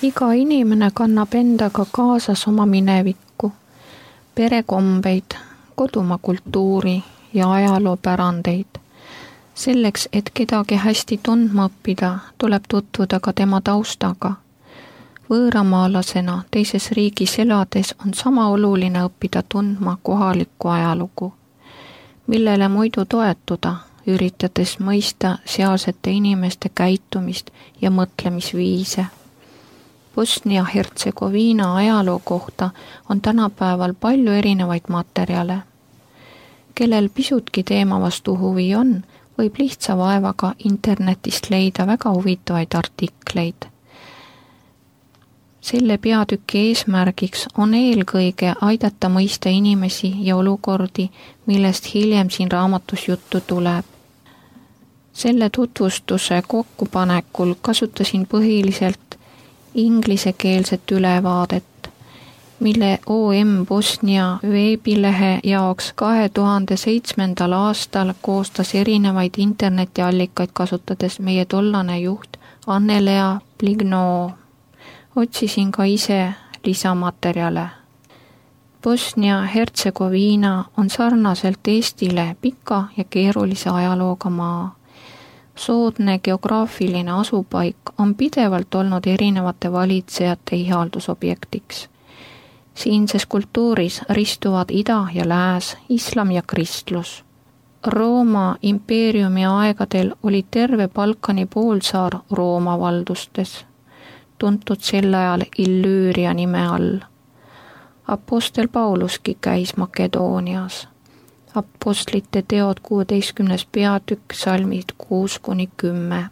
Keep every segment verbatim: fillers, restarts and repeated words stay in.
Iga inimene kannab endaga kaasas oma minevikku, perekombeid, kodumaa kultuuri ja ajaloopärandeid. Selleks, et kedagi hästi tundma õppida, tuleb tutvuda ka tema taustaga. Võõramaalasena teises riigis elades on sama oluline õppida tundma kohalikku ajalugu, millele muidu toetuda, üritades mõista sealsete inimeste käitumist ja mõtlemisviise. Bosnia-Hertsegoviina ajaloo kohta on tänapäeval palju erinevaid materjale. Kellel pisutki teema vastu huvi on, võib lihtsa vaevaga internetist leida väga huvitavaid artikleid. Selle peatüki eesmärgiks on eelkõige aidata mõista inimesi ja olukordi, millest hiljem siin raamatus juttu tuleb. Selle tutvustuse kokkupanekul kasutasin põhiliselt inglisekeelset ülevaadet, mille O M Bosnia veebilehe jaoks kahe tuhande seitsmendal aastal koostas erinevaid internetiallikaid kasutades meie tollane juht Annelea Pligno. Otsisin ka ise lisamaterjale. Bosnia-Hertsegoviina on sarnaselt Eestile pika ja keerulise ajalooga maa. Soodne geograafiline asupaik on pidevalt olnud erinevate valitsejate ihaldusobjektiks. Siinses kultuuris ristuvad ida ja lääs, islam ja kristlus. Rooma impeeriumi aegadel oli terve Balkani poolsaar Rooma valdustes, tuntud sel ajal Illüüria nime all. Apostel Pauluski käis Makedoonias. Apostlite teod kuueteistkümnes peatükk salmid kuus kuni kümme.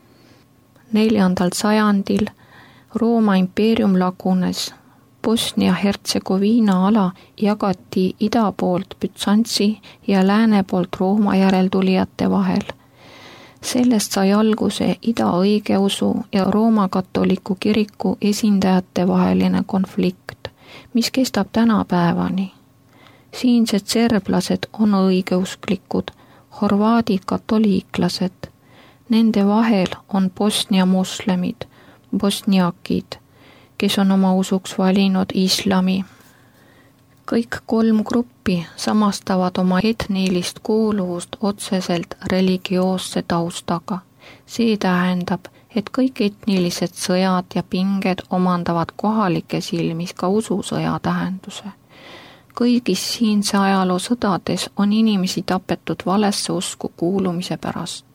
Neljandal sajandil Rooma impeerium lagunes. Bosnia-Hertsegoviina ala jagati ida poolt Bütsantsi ja lääne poolt Rooma järeltulijate vahel. Sellest sai alguse ida õigeusu ja Rooma katoliku kiriku esindajate vaheline konflikt, mis kestab tänapäevani. Siinsed serblased on õigeusklikud, horvaadid katoliiklased. Nende vahel on Bosnia moslemid, bosniakid, kes on oma usuks valinud islami. Kõik kolm gruppi samastavad oma etnilist kuuluvust otseselt religioosse taustaga. See tähendab, et kõik etnilised sõjad ja pinged omandavad kohalike silmis ka ususõja tähenduse. Kõigis siinse ajaloo sõdades on inimesi tapetud valesse usku kuulumise pärast.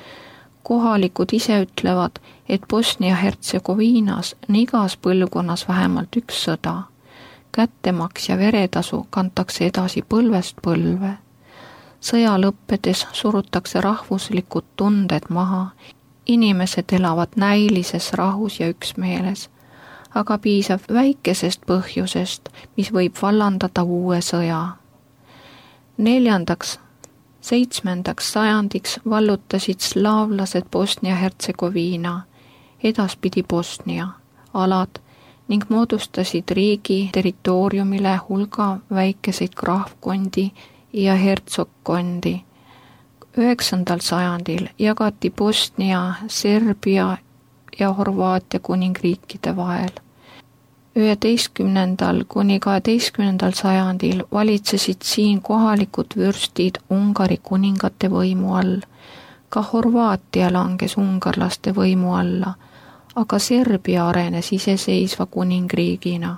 Kohalikud ise ütlevad, et Bosnia-Hertsegoviinas on igas põlvkonnas vähemalt üks sõda. Kättemaks ja veretasu kantakse edasi põlvest põlve. Sõja lõppedes surutakse rahvuslikud tunded maha. Inimesed elavad näilises rahus ja üksmeeles, aga piisab väikesest põhjusest, mis võib vallandada uue sõja. Neljandaks, seitsmendaks sajandiks vallutasid slaavlased Bosnia-Hertsegoviina, edaspidi Bosnia, alad ning moodustasid riigi territooriumile hulga väikeseid krahvkondi ja hertsogkondi. Üheksandal sajandil jagati Bosnia, Serbia ja Horvaatia kuningriikide vahel. üheteistkümnendal kuni kaheteistkümnendal sajandil valitsesid siin kohalikud vürstid Ungari kuningate võimu all. Ka Horvaatia langes ungarlaste võimu alla, aga Serbia arenes iseseisva kuningriigina.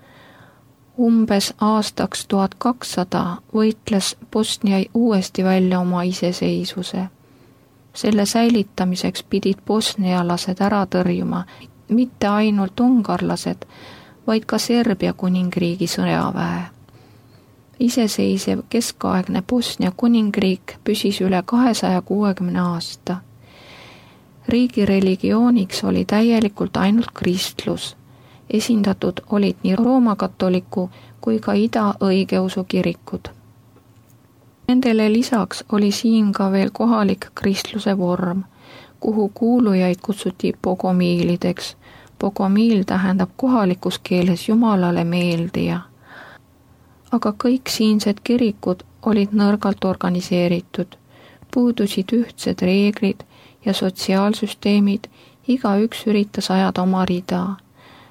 Umbes aastaks tuhat kakssada võitles Bosnia uuesti välja oma iseseisvuse. Selle säilitamiseks pidid bosnialased ära tõrjuma mitte ainult ungarlased, vaid ka Serbia kuningriigi sõjaväe. Iseseisev keskaegne Bosnia kuningriik püsis üle kahesaja kuuekümne aasta. Riigi religiooniks oli täielikult ainult kristlus. Esindatud olid nii Rooma katoliku kui ka ida õigeusu kirikud. Nendele lisaks oli siin ka veel kohalik kristluse vorm, kuhu kuulujaid kutsuti bogomiilideks. Bogomiil tähendab kohalikus keeles Jumalale meeldija. Aga kõik siinsed kirikud olid nõrgalt organiseeritud, puudusid ühtsed reeglid ja sotsiaalsüsteemid, igaüks üritas ajada oma rida.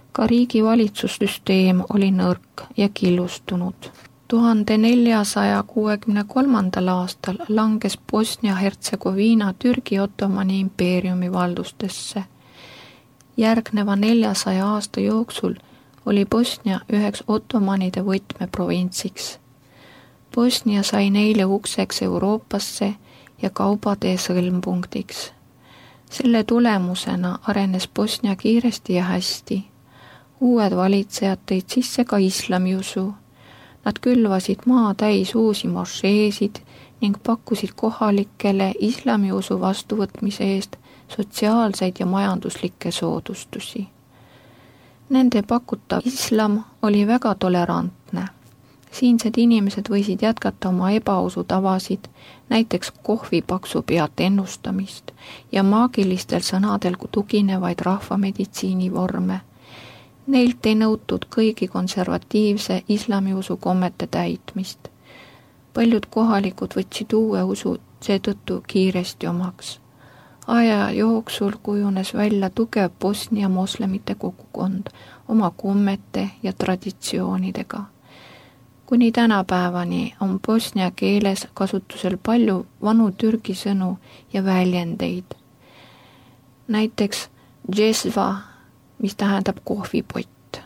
Ka riigi valitsussüsteem oli nõrk ja killustunud. tuhande neljasaja kuuekümne kolmandal aastal langes Bosnia-Hertsegoviina Türgi Ottomani impeeriumi valdustesse. Järgneva neljasaja aasta jooksul oli Bosnia üheks ottomanide võtmeprovintsiks. Bosnia sai neile ukseks Euroopasse ja kaubatee sõlmpunktiks. Selle tulemusena arenes Bosnia kiiresti ja hästi. Uued valitsejad tõid sisse ka islamiusu. Nad külvasid maa täis uusi mošeesid ning pakkusid kohalikele islamiusu vastuvõtmise eest sotsiaalseid ja majanduslikke soodustusi. Nende pakutav islam oli väga tolerantne. Siinsed inimesed võisid jätkata oma ebausu tavasid, näiteks kohvi paksu pealt ennustamist ja maagilistel sõnadel tuginevaid rahvameditsiini vorme. Neilt ei nõutud kõigi konservatiivse islamiusu kommete täitmist. Paljud kohalikud võtsid uue usu seetõttu kiiresti omaks. Aja jooksul kujunes välja tugev Bosnia moslemite kogukond oma kommete ja traditsioonidega. Kuni tänapäevani on bosnia keeles kasutusel palju vanu türgi sõnu ja väljendeid. Näiteks džesva, mis tähendab kohvipott.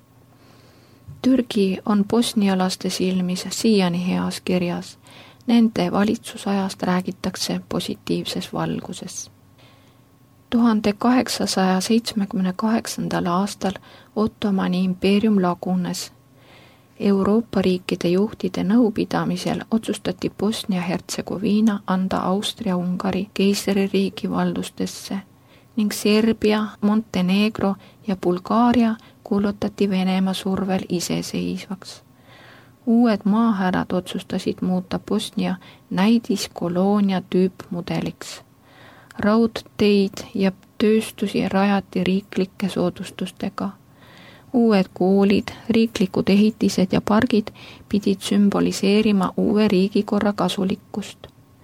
Türgi on bosnialaste silmis siiani heas kirjas. Nende valitsusajast räägitakse positiivses valguses. tuhande kaheksasaja seitsmekümne kaheksandal aastal Ottomani impeerium lagunes. Euroopa riikide juhtide nõupidamisel otsustati Bosnia-Hertsegoviina anda Austria-Ungari keisririigi valdustesse ning Serbia, Montenegro ja Bulgaaria kuulutati Venemaa survel iseseisvaks. Uued maahärad otsustasid muuta Bosnia näidiskoloonia tüüpmudeliks. Raudteid ja tööstusi rajati riiklike soodustustega. Uued koolid, riiklikud ehitised ja pargid pidid sümboliseerima uue riigikorra kasulikkust.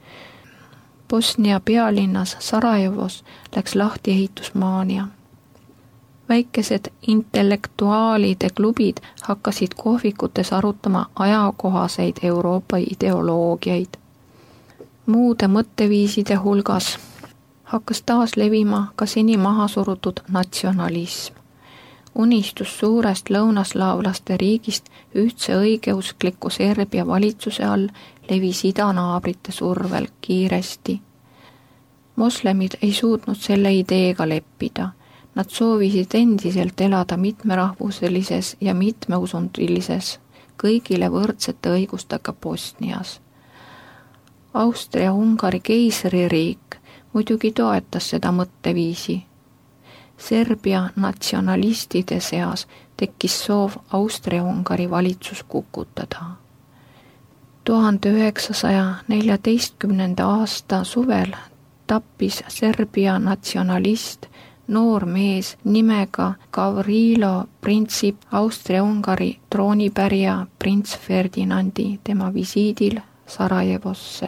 Bosnia pealinnas Sarajevos läks lahti ehitusmaania. Väikesed intellektuaalide klubid hakkasid kohvikutes arutama ajakohaseid Euroopa ideoloogiaid. Muude mõtteviiside hulgas hakkas taas levima ka seni maha surutud natsionalism. Unistus suurest lõunaslaavlaste riigist ühtse õigeuskliku Serbia valitsuse all levis idanaabrite survel kiiresti. Moslemid ei suutnud selle ideega leppida. Nad soovisid endiselt elada mitmerahvuselises ja mitmeusundilises, kõigile võrdsete õigustega Bosnias. Austria-Ungari keisririik muidugi toetas seda mõtteviisi. Serbia natsionalistide seas tekkis soov Austria-Ungari valitsus kukutada. tuhande üheksasaja neljateistkümnenda aasta suvel tappis Serbia natsionalist noor mees nimega Gavrilo Princip Austria-Ungari troonipärija prints Ferdinandi tema visiidil Sarajevosse.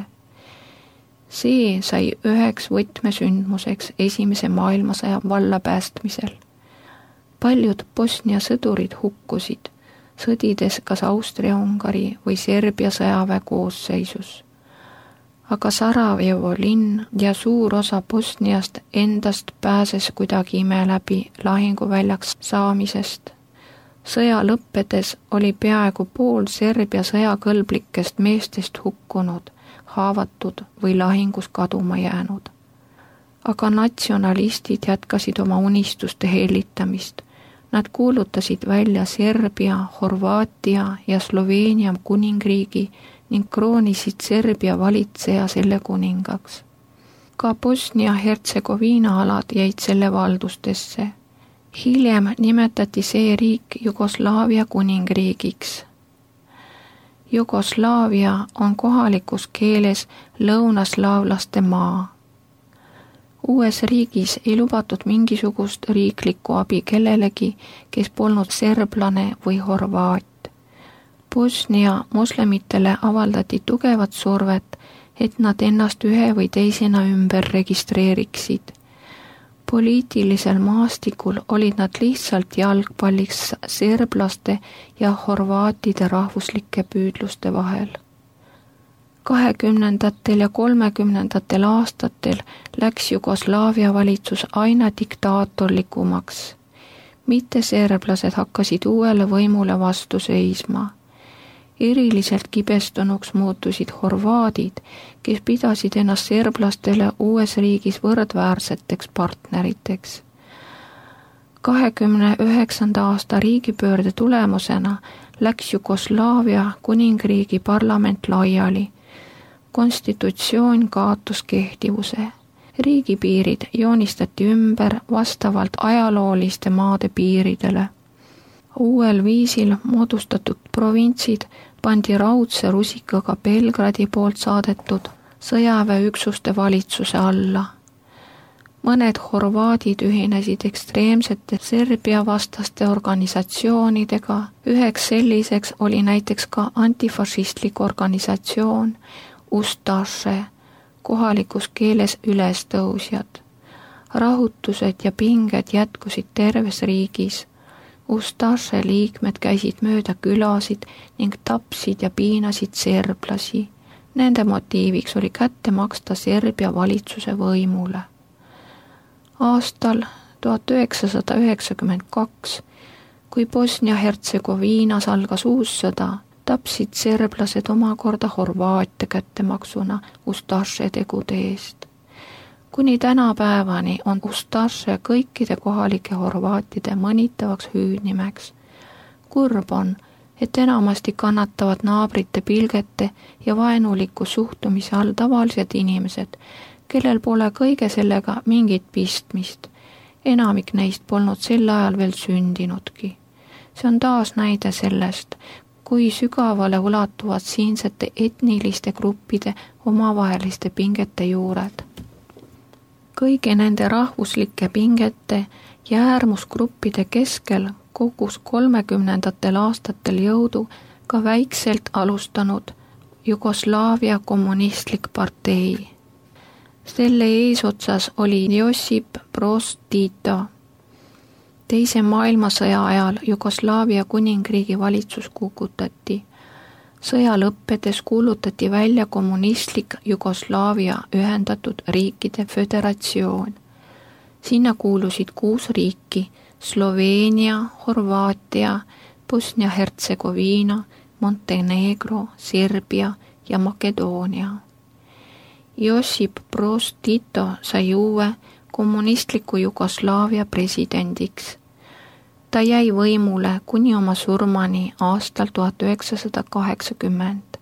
See sai üheks võtmesündmuseks esimese maailmasõja vallapäästmisel. Paljud Bosnia sõdurid hukkusid, sõdides kas Austria-Ungari või Serbia sõjaväe koosseisus. Aga Sarajevo linn ja suur osa Bosniast endast pääses kuidagi ime läbi lahinguväljaks saamisest. Sõja lõppedes oli peaaegu pool Serbia sõjakõlblikest meestest hukkunud, haavatud või lahingus kaduma jäänud. Aga natsionalistid jätkasid oma unistuste hellitamist. Nad kuulutasid välja Serbia, Horvaatia ja Sloveenia kuningriigi ning kroonisid Serbia valitseja selle kuningaks. Ka Bosnia-Hertsegoviina alad jäid selle valdustesse. Hiljem nimetati see riik Jugoslaavia kuningriigiks. Jugoslaavia on kohalikus keeles lõunaslaavlaste maa. Uues riigis ei lubatud mingisugust riiklikku abi kellelegi, kes polnud serblane või horvaat. Bosnia moslemitele avaldati tugevat survet, et nad ennast ühe või teisena ümber registreeriksid. Poliitilisel maastikul olid nad lihtsalt jalgpalliks serblaste ja horvaatide rahvuslike püüdluste vahel. kahekümnendatel ja kolmekümnendatel aastatel läks Jugoslaavia valitsus aina diktaatorlikumaks. Mitte serblased hakkasid uuele võimule vastu seisma. Eriliselt kibestunuks muutusid horvaadid, kes pidasid ennast serblastele uues riigis võrdväärseteks partneriteks. kahekümne üheksanda aasta riigipöörde tulemusena läks Jugoslaavia kuningriigi parlament laiali. Konstitutsioon kaotas kehtivuse. Riigipiirid joonistati ümber vastavalt ajalooliste maade piiridele. Uuel viisil moodustatud provintsid pandi raudse rusikaga Belgradi poolt saadetud sõjaväeüksuste valitsuse alla. Mõned horvaadid ühinesid ekstreemsete Serbia vastaste organisatsioonidega. Üheks selliseks oli näiteks ka antifašistlik organisatsioon Ustaše, kohalikus keeles ülestõusjad. Rahutused ja pinged jätkusid terves riigis. Ustaše liikmed käisid mööda külasid ning tapsid ja piinasid serblasi. Nende motiiviks oli kätte maksta Serbia valitsuse võimule. Aastal tuhat üheksasada üheksakümmend kaks, kui Bosnia-Hertsegoviinas algas uus sõda, tapsid serblased omakorda Horvaatia kättemaksuna Ustaše tegude eest. Kuni tänapäevani on Ustaše kõikide kohalike horvaatide mõnitavaks hüüdnimeks. Kurb on, et enamasti kannatavad naabrite pilgete ja vaenuliku suhtumise all tavalised inimesed, kellel pole kõige sellega mingit pistmist. Enamik neist polnud sel ajal veel sündinudki. See on taas näide sellest, kui sügavale ulatuvad siinsete etniliste gruppide omavaheliste pingete juured. Kõigi nende rahvuslike pingete ja äärmusgruppide keskel kogus kolmekümnendatel aastatel jõudu ka väikselt alustanud Jugoslaavia kommunistlik partei. Selle eesotsas oli Josip Broz Tito. Teise maailmasõja ajal Jugoslaavia kuningriigi valitsus kukutati. Sõja lõppedes kuulutati välja kommunistlik Jugoslaavia ühendatud riikide föderatsioon. Sinna kuulusid kuus riiki: Sloveenia, Horvaatia, Bosnia-Hertsegoviina, Montenegro, Serbia ja Makedoonia. Josip Broz Tito sai uue kommunistliku Jugoslaavia presidendiks. Ta jäi võimule kuni oma surmani aastal tuhat üheksasada kaheksakümmend.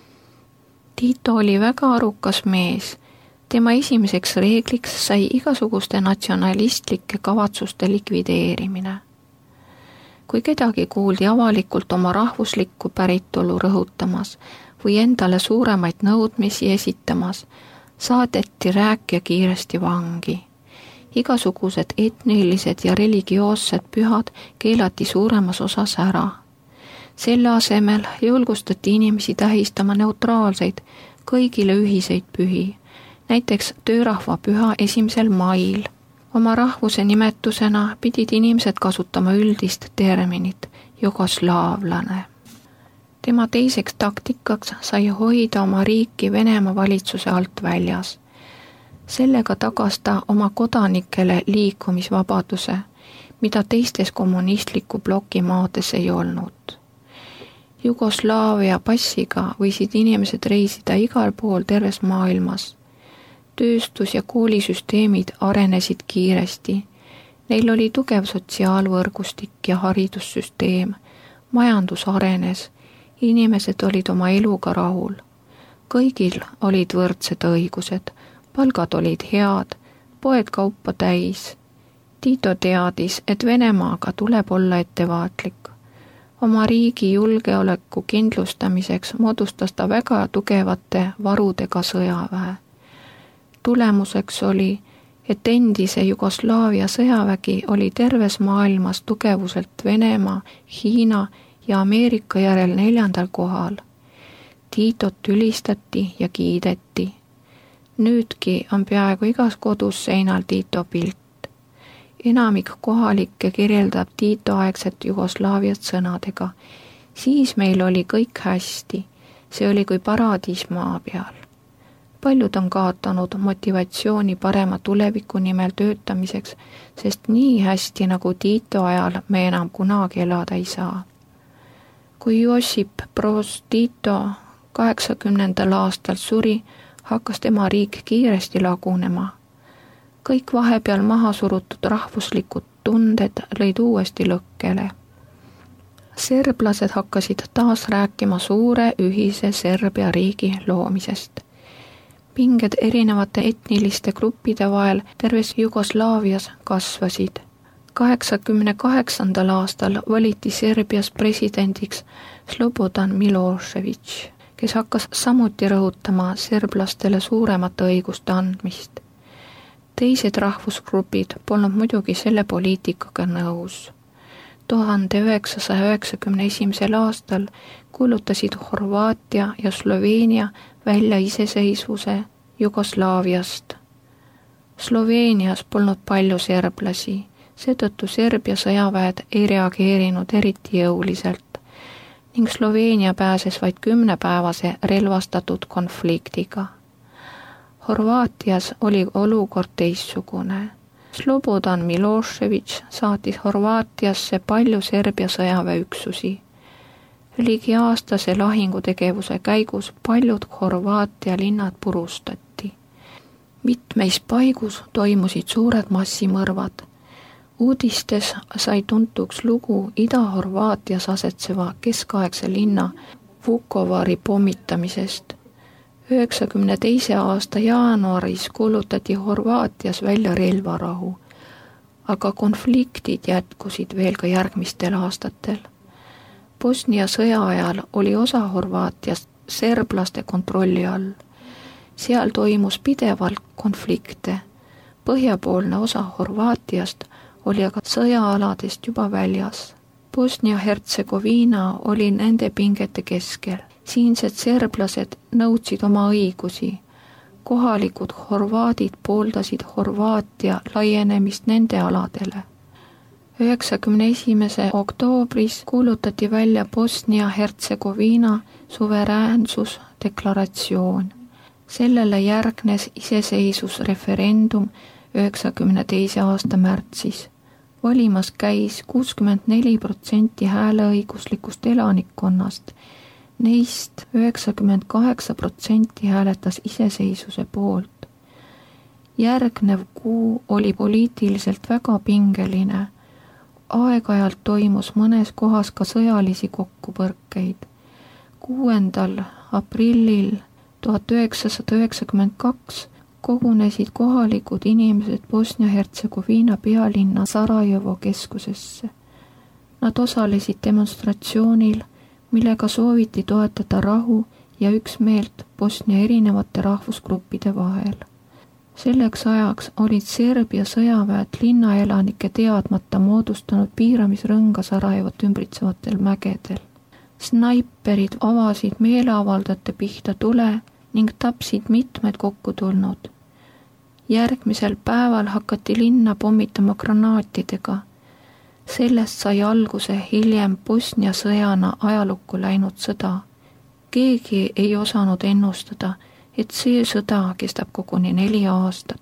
Tito oli väga arukas mees. Tema esimeseks reegliks sai igasuguste natsionalistlike kavatsuste likvideerimine. Kui kedagi kuuldi avalikult oma rahvuslikku päritolu rõhutamas või endale suuremaid nõudmisi esitamas, saadeti rääkija kiiresti vangi. Igasugused etnilised ja religioossed pühad keelati suuremas osas ära. Selle asemel julgustati inimesi tähistama neutraalseid, kõigile ühiseid pühi, näiteks töörahva püha esimesel mail. Oma rahvuse nimetusena pidid inimesed kasutama üldist terminit jugoslaavlane. Tema teiseks taktikaks sai hoida oma riiki Venemaa valitsuse alt väljas. Sellega tagas ta oma kodanikele liikumisvabaduse, mida teistes kommunistliku ploki maades ei olnud. Jugoslaavia passiga võisid inimesed reisida igal pool terves maailmas. Tööstus- ja koolisüsteemid arenesid kiiresti. Neil oli tugev sotsiaalvõrgustik ja haridussüsteem. Majandus arenes. Inimesed olid oma eluga rahul. Kõigil olid võrdsed õigused. Palgad olid head, poed kaupa täis. Tito teadis, et Venemaaga tuleb olla ettevaatlik. Oma riigi julgeoleku kindlustamiseks moodustas ta väga tugevate varudega sõjaväe. Tulemuseks oli, et endise Jugoslaavia sõjavägi oli terves maailmas tugevuselt Venemaa, Hiina ja Ameerika järel neljandal kohal. Titot ülistati ja kiideti. Nüüdki on peaaegu igas kodus seinal Tito pilt. enamik kohalikke kirjeldab Tito-aegset Jugoslaaviat sõnadega. Siis meil oli kõik hästi, see oli kui paradiis maa peal. Paljud on kaotanud motivatsiooni parema tuleviku nimel töötamiseks, sest nii hästi nagu Tito ajal me enam kunagi elada ei saa. Kui Josip Broz Tito kaheksakümnendal aastal suri, hakkas tema riik kiiresti lagunema. Kõik vahepeal maha surutud rahvuslikud tunded lõid uuesti lõkkele. Serblased hakkasid taas rääkima suure ühise Serbia riigi loomisest. Pinged erinevate etniliste gruppide vahel terves Jugoslaavias kasvasid. kaheksakümne kaheksandal aastal valiti Serbias presidendiks Slobodan Milošević, kes hakkas samuti rõhutama serblastele suuremate õiguste andmist. Teised rahvusgrupid polnud muidugi selle poliitikaga nõus. tuhande üheksasaja üheksakümne esimesel aastal kuulutasid Horvaatia ja Sloveenia välja iseseisvuse Jugoslaaviast. Sloveenias polnud palju serblasi, seetõttu Serbia sõjaväed ei reageerinud eriti jõuliselt ning Sloveenia pääses vaid kümnepäevase relvastatud konfliktiga. Horvaatias oli olukord teistsugune. Slobodan Milošević saatis Horvaatiasse palju Serbia sõjaväeüksusi. Ligi aastase lahingutegevuse käigus paljud Horvaatia linnad purustati. Mitmeis paigus toimusid suured massimõrvad. Uudistes sai tuntuks lugu Ida-Horvaatias asetseva keskaegse linna Vukovari pommitamisest. üheksakümne teise aasta jaanuaris kuulutati Horvaatias välja relvarahu, aga konfliktid jätkusid veel ka järgmistel aastatel. Bosnia sõja ajal oli osa Horvaatiast serblaste kontrolli all. Seal toimus pidevalt konflikte. Põhjapoolne osa Horvaatiast oli aga sõjaaladest juba väljas. Bosnia-Hertsegoviina oli nende pingete keskel. Siinsed serblased nõudsid oma õigusi. Kohalikud horvaadid pooldasid Horvaatia laienemist nende aladele. üheksakümne esimese oktoobris kuulutati välja Bosnia-Hertsegoviina suveräänsusdeklaratsioon. Sellele järgnes iseseisvusreferendum üheksakümne teise aasta märtsis. Valimas käis kuuskümmend neli protsenti hääleõiguslikust elanikkonnast. Neist üheksakümmend kaheksa protsenti hääletas iseseisvuse poolt. Järgnev kuu oli poliitiliselt väga pingeline. Aeg-ajalt toimus mõnes kohas ka sõjalisi kokkupõrkeid. kuuendal aprillil tuhat üheksasada üheksakümmend kaks kogunesid kohalikud inimesed Bosnia-Hertsegoviina pealinna Sarajevo keskusesse. Nad osalesid demonstratsioonil, millega sooviti toetada rahu ja üksmeelt Bosnia erinevate rahvusgruppide vahel. Selleks ajaks olid Serbia sõjaväed linnaelanike teadmata moodustanud piiramisrõnga Sarajevot ümbritsevatel mägedel. Snaiperid avasid meeleavaldajate pihta tule ning tapsid mitmed kokkutulnud. Järgmisel päeval hakati linna pommitama granaatidega. Sellest sai alguse hiljem Bosnia sõjana ajalukku läinud sõda. Keegi ei osanud ennustada, et see sõda kestab koguni neli aastat.